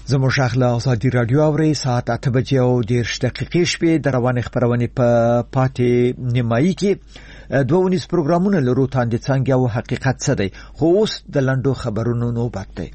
زموږ شاخله ازادي رادیو اوري ساعت 8:10 شپې د روان خبرونه په پاتې نیمایي کې 2 پروګرامونه لرو تاندې څنګه او حقیقت څه دی خو اوس د لندو خبرونو نوبت دی.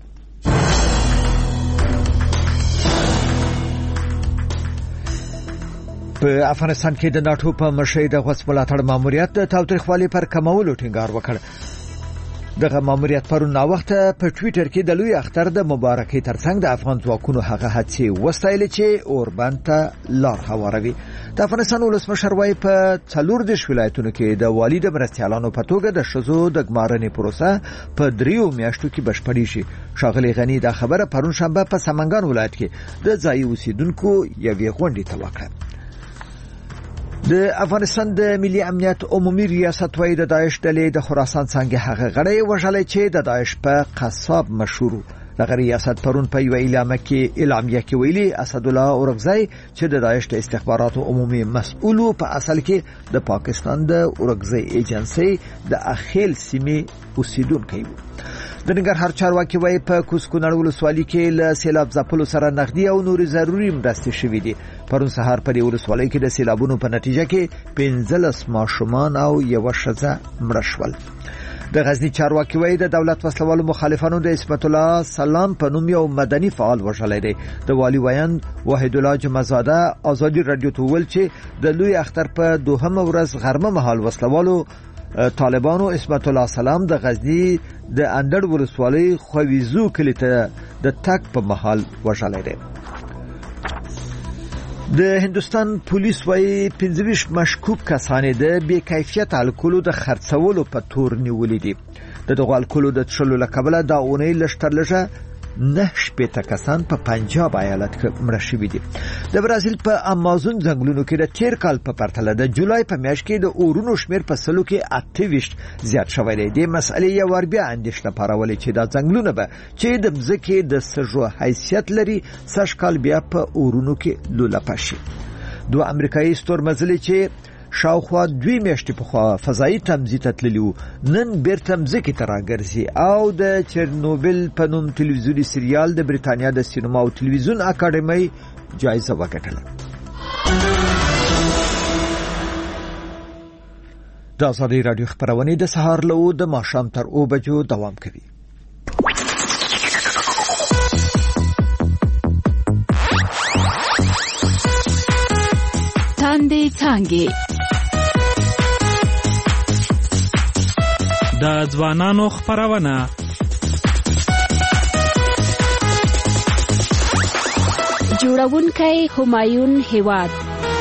په افغانستان کې د ناتو په مشرۍ د غوڅ ملاتړ ماموریت د تاوتریخوالي پر کمولو ټینګار وکړ. دغه ماموریت پرون وخت په ټوئیټر کې د لوی اختر د مبارکۍ ترڅنګ د افغان ځواکونو هغه هڅې وستایل چې اوربند ته لار هواروي. د افغانستان ولسمشر وايي په 14 ولایتونو کې د والي د مرستيالانو په توګه د شذو د ګمارنې پروسه په 3 میاشتو کې بشپړې شي. شاغلی غنی دا خبره پرون شنبه په سمنګان ولایت کې د ځایي اوسیدونکو یوې غونډې ته وکړه. د افغانستان د ملي امنیت عمومي ریاست وايي د داعش ډلې د خراسان څنګه هغه غړي وژلې چې د داعش په قصاب مشهور. دغه ریاست پرون په یو اعلامیه کې ویلي اسد الله اورغزی چې د داعش د استخباراتو عمومي مسؤل په اصل کې د پاکستان د اورغزی ایجنسی د اخیل سیمې اوسیدونکی و. د ننګرهار چارواکي وايي په کوسکونړ ولسوالۍ کې له سیلاب ځپلو سره نغدي او نوري ضروري مرستې شوې دي. پرون سهار په ولسوالۍ کې د سیلابونو په نتیجه کې 15 ماشومان او یو ښځه مړه شول. د غزنی چارواکي وايي د دولت وسلوالو مخالفانو د اسمت الله سلام په نوم یو مدني فعال وژلې دي. د والی ویاند وحید الله جمعزاده ازادي رادیو ته ویل چې د لوی اختر په دوهمه ورځ غرمه مهال وسلوالو طالبانو اسمت الله سلام د غزنی د اندړ ولسوالۍ خویزو کلی ته د تک په محل وژلې دي. د هندستان پولیس وايي 25 مشکوک کسان د بې کیفیت الکولو د خرڅولو په تور نیولې دي. دغه الکولو د تشلو لکبله دا اونۍ لشترلجه 9 کسان په پنجاب ایالت کې مړه شوي دي. د برازیل په امازون ځنګلونو کې د تیر کال په پرتله د جولای په میاشت کې د اورونو شمیر په سلو کې 28 زیات شوی دی. د مسئلې یو ور بیا اندېښنه پارولې چې دا ځنګلونه به چې د ځمکې د سږو حیثیت لري سږ کال بیا په اورونو کې لولپه شي. دوه امریکایي ستورمزلي چې شاوخوا 2 میاشتې په فضایي تمځي ته تللی و نن بیرته ځمکې ته راګرځي او د چرنوبل په نوم تلویزیوني سریال د بریتانیا د سینما او تلویزیون اکاډمۍ جایزه وګټله. د ازادي رادیو خبرونه د سهار له د ماښام تر 2 بجو دوام کوي. تاندې څنګه د ځوانانو خبرونه جوړونکی همایون هیواد.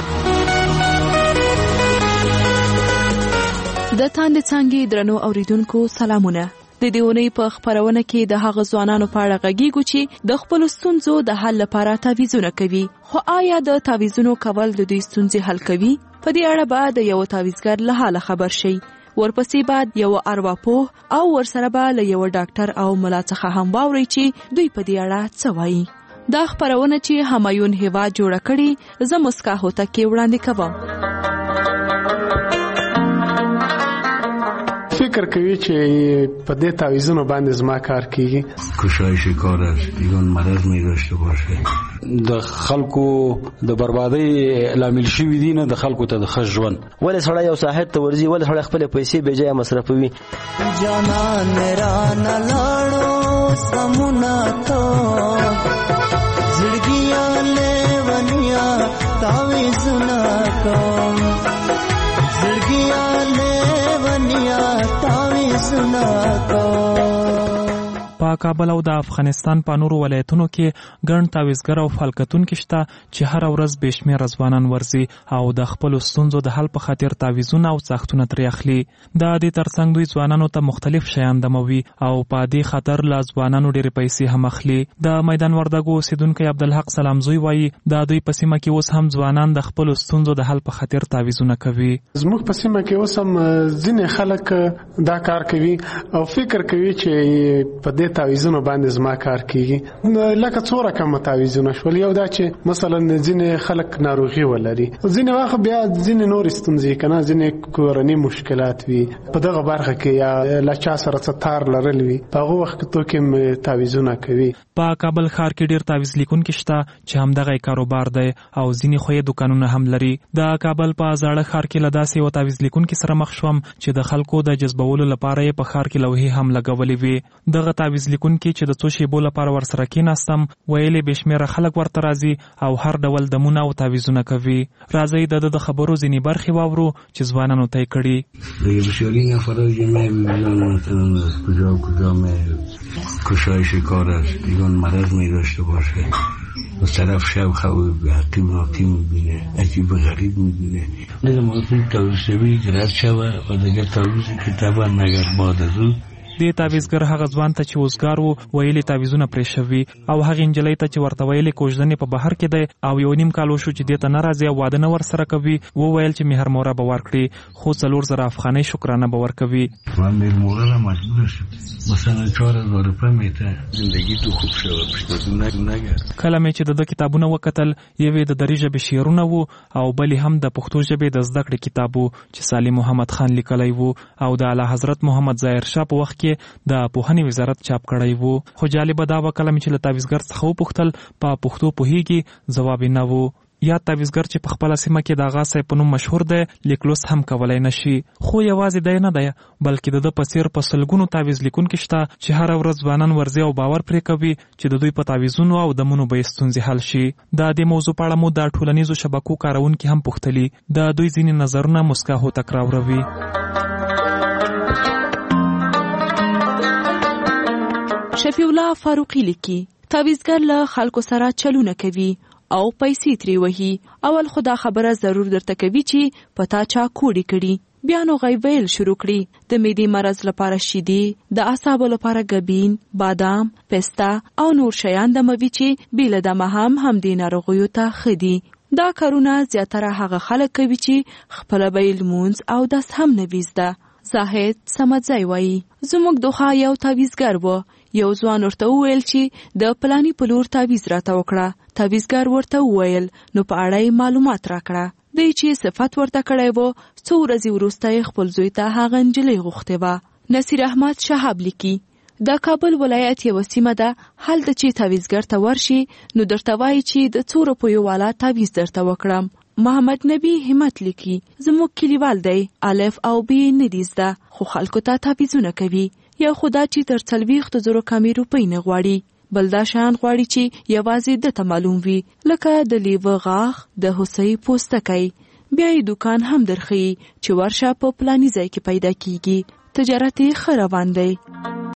د تاندې څنګه درنو اوریدونکو سلامونه. د دیونی په خبرونه کې د هغه ځوانانو په اړه غږیږو چې د خپل ستونزو د حل لپاره تعویذونه کوي. خو آیا د تعویذونو کول د دې ستونزې حل کوي؟ په دې اړه به د یو تعویذګر له حاله خبر شي. ورپسې بعد یو ارواپوه او ورسره به له یو ډاکټر او ملا څخه هم واوري چې دوی په دې اړه څه وایي. دا خبرونه چې همایون هیواد جوړ کړي زه مسکا هوته کې وړاندې کوم. فکر کوي چې په دې تعویذونو باندې زما کار کیږي. کوشش کار است ایران مرض می داشته باشه. د خلکو د بربادۍ لامل شوی دي نه د خلکو ته د خژون. ولې سړی یو ساحت ته ورځي ولې سړی خپل پیسې به ځای مصرفوي. جانان میرا نه لاړو سمونه تو زړګیا لیونیا تعویذونه کو زړګیا لیونیا تعویذونه کو. په کابل او د افغانستان په نورو ولایتونو کې ګڼ تعویذګر او فعالیتونکو شته چې هر ورځ بشمیر ځوانان ورزي او د خپل ستونزو د حل په خاطر تعویذونه او ساختونه ترې اخلي. د دې ترڅنګ دوی ځوانانو ته مختلف شیان دموي او په دې خاطر لا ځوانانو ډېر پیسې هم اخلي. د میدان وردګو اوسیدونکو عبدالحق سلامزوی وایي د دوی په سیمه کې اوس هم ځوانان د خپل ستونزو د حل په خاطر تعویذونه کوي. زموږ په سیمه کې اوس هم ځینې خلک دا کار کوي او فکر کوي چې په دې دې تعویذونو باندې زما کار کیږي. لکه څو رقم تعویذونه شول. یو دا چې مثلا ځینې خلک ناروغي ولري، ځینې وخت بیا ځینې نور ستونزې کنه، ځینې کورنۍ مشکلات وي په دغه برخه کې، یا لا چا سره څه تار لرل وي، په هغه وخت کې توکم تعویذونه کوي. په کابل ښار کې ډیر تعویذ لیکونکي شته چې همدغه کاروبار دی او ځینې خو یې دکانونه هم لري. د کابل په زاړه ښار کې له داسې یو تعویذ لیکونکي سره مخ شوم چې د خلکو د جذبولو لپاره یې په ښار کې لوحې هم لګولې وي. دغه تعویذ لیکونکي چې د څو شیبو لپاره ورسره کېناستم ویلې بې شمېره خلک ورته راځي او هر ډول دمونه او تعویذونه کوي. راځئ د خبرو ځینې برخې واورو چې ځوانانو ته یې کړي. بسیاری نفرات جمعه می‌بینن کجا کجا کشایش کار است، دیگه مرض می‌داشته باشه، از طرف شب خواب حقیم می‌بینه، عجیب غریب می‌بینه. دیگه موضوع توسعه‌ای رد شوه و دیگه تعویض کتاب نگر بعد از او د تعویذګر هغه ځوان ته چې وزګار وو ویلې تعویذونه پرې شوي، او هغه نجلۍ ته چې ورته ویلې کوژدنې په بهر کې دی او یو نیم کال وشو چې دې ته نه راځي او واده نه ورسره کوي، وویل چې مهرموره به ورکړي خو 4000 افغانۍ شکرانه به ورکوي. من مهرموره را مجبور شم مثلا 4000 روپۍ میته زندگی تو خوب شوه پښتون نګر. کله مې چې د کتابونه وکتل یوې د دري ژبې شعرونه وو او بلې هم د پښتو ژبې د زده کړې کتاب وو چې سالم محمد خان لیکلی وو او د اعلی حضرت محمد ظاهر شاه په وخت د پوهنې وزارت چاپ کړی وو. خو جالبه دا وه کله مې چې له تعویذګر څخه وپوښتل په پښتو پوهیږي، ځواب یې نه وو. یا تعویذګر چې په خپله سیمه کې د آغا صاحب په نوم مشهور دی لیک لوست هم کولی نشي. خو یوازې دی نه دی بلکې د ده په څېر په سلګونو تعویذ لیکونکي شته چې هره ورځ ځوانان ورځي او باور پرې کوي چې د دوی په تعویذونو او دمونو به یې ستونزې حل شي. د دې موضوع په اړه مو د ټولنیزو شبکو کاروونکي هم پوښتلي، د دوی ځینې نظرونه مسکا هوتک راوروي. شفیع الله فاروقی لیکي تعویذګر له خلکو سره چلونه کوي او پیسې ترې وهي. اول خو دا خبره ضرور درته کوي چې په تا چا کوډې کړي، بیا نو غیب ویل شروع کړي. د معدې مرض لپاره شیدې، د اعصابو لپاره ګبین، بادام، پسته او نور شیان دموي چې بېله دمه هم همدې ناروغیو ته ښه دي. دا کارونه زیاتره هغه خلک کوي چې خپله به یې لمونځ او داس هم نه وي زده. زاهد سمدزی وایي زموږ دوخه یو تعویذګر و، یو ځوان ورته وویل چې د پلانی په لور تعویذ راته وکړه. تعویذګر ورته وویل نو په اړه یې معلومات راکړه. دی چې صفت ورته کړی و څو ورځې وروسته یې خپل زوی ته هغه نجلۍ غوښتې وه. نصیر احمد شهاب لیکي د کابل ولایت یوه سیمه ده، هلته چې تعویذګر ته ورشي نو درته وایي چې د 2 روپیو والا تعویذ درته وکړم. محمد نبی همت لیکي زموږ کلیوال دی، الف او بی نه دي زده خو خلکو ته تعویذونه کوي. یو خدا چې تر 40,000 کمې روپۍ نه غواړي، بل دا شان غواړي چې یوازې دته معلوم وي، لکه د لیوه غاښ، د هوسۍ پوستکی. بیا یې دوکان هم درښیي چې ورشه په پلاني ځای کې پیدا کیږي. تجارت یې ښه روان دی.